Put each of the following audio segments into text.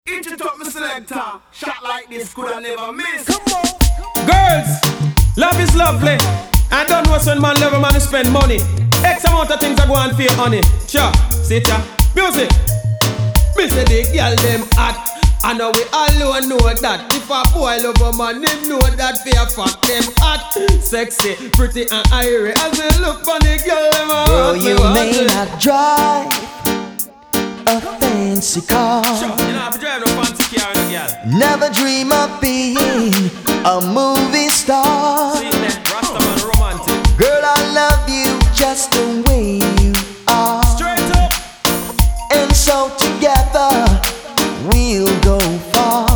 Inch it up, my selector. Shot like this could I never miss. Come on. Girls, love is lovely. I don't know when man love a man to spend money. X amount of things I go and feel honey. Sure, sit ya. Music. Me say the girl them hot. I know we all know that. If a boy love a man, him know that fear fuck them hot. Sexy, pretty and irie. As we look for the girl them hot. Girl, you may not drive a fancy car. Sure, you don't have to drive no fancy car, no girl. Never dream of being a movie star. See that, Rastaman romantic. Girl, I love you just the way you are. Straight up. And so together we'll go far.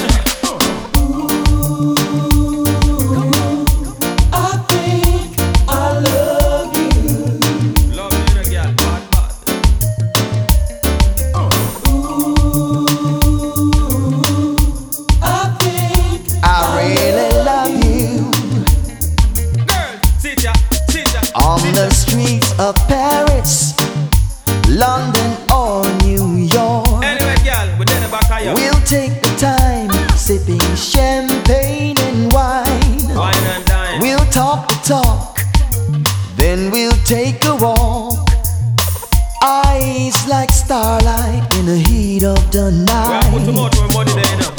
I think I love you. Love you, the girl, bad. I think I really love you. Girl, sit ya. On the streets of Paris, London or New York. Anyway, girl, we're dead back of you. We'll take the time sipping champagne and wine. Wine and dine. We'll talk the talk, then we'll take a walk. Eyes like starlight in the heat of the We have put too night. much money there, you know.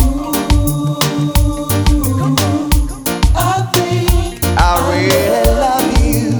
I think I really love you.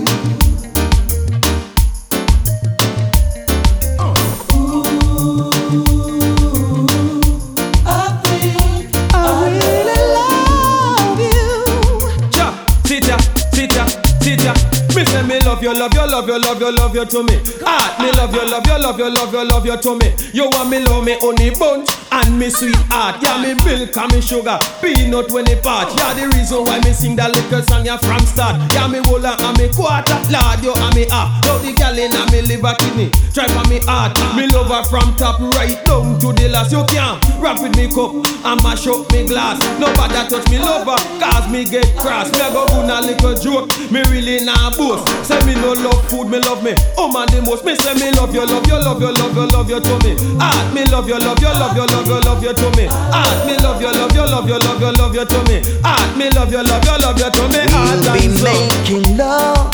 I think I really love you. Cha, sit ya. Me say me love you to me. Heart, me love you to me. You want me love me honey bunch and me sweetheart. Yeah, me milk and me sugar, peanut when it part. Yeah, the reason why me sing that little song yeah from start. Yeah, me whole and me quarter, Lord you and me half. Now the girl in me liver kidney, try for me heart. Me love her from top right down to the last. You can't rap with me cup and mash up me glass. Nobody touch me lover, cause me get cross. Me a go do a little joke, me really nah boast. Say me no love food, me love me. Oh man the most, me say me love you to me. Heart, me love you to me. Heart, me love you to me. Heart, me love you to me. We'll be making love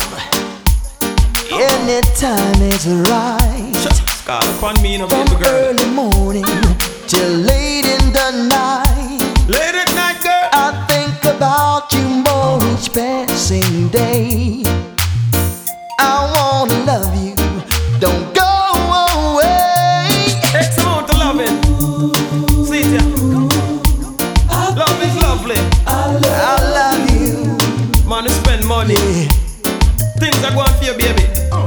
anytime it's right. Call upon me, no baby From girl. early morning till late in the night. Late at night, girl. I think about you more each passing day. I wanna love you, don't go away. X amount of loving. See ya. Love is lovely. I love you. Man, you spend money. Yeah. Things are going for you, baby.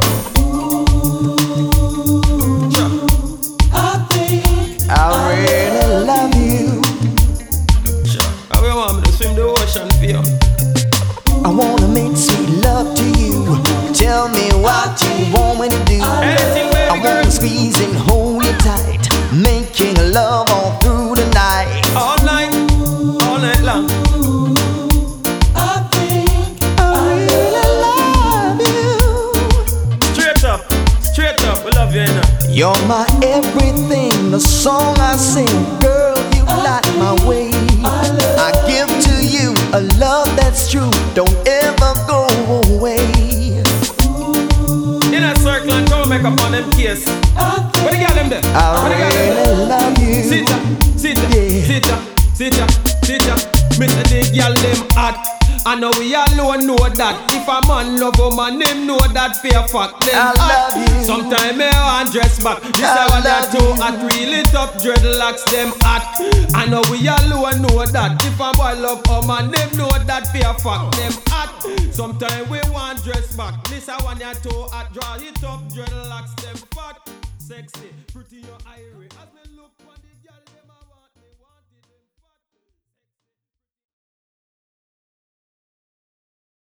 Sure. I think I really love you. Sure. How you want me to swim the ocean for you? I wanna make sweet love to you. Tell me what you want me to do. Anything, baby I girl. wanna squeeze and hold you tight, making love all through the night. All night long. I think I really love you. Straight up, we love you, you know. You're my everything, the song I sing. Girl, you light my way. I give to you a love that's true. Don't ever go away. In a circle and come make up on them case. Where the girl them there? I Where the girl them there? really love you. Sit ya. Me say the girl them hot. I know we alone know that. If a man love a man, him know that fear fuck them I hot. love you. Sometimes me want dress back. This I I want love that too. you. I really top dreadlocks them hot. I know we alone know that. If a boy love a man, him know that fear fuck them hot. Sometimes we want dress back. This I want that too. I draw it up dreadlocks them fat. Sexy, pretty your irie. As me look on the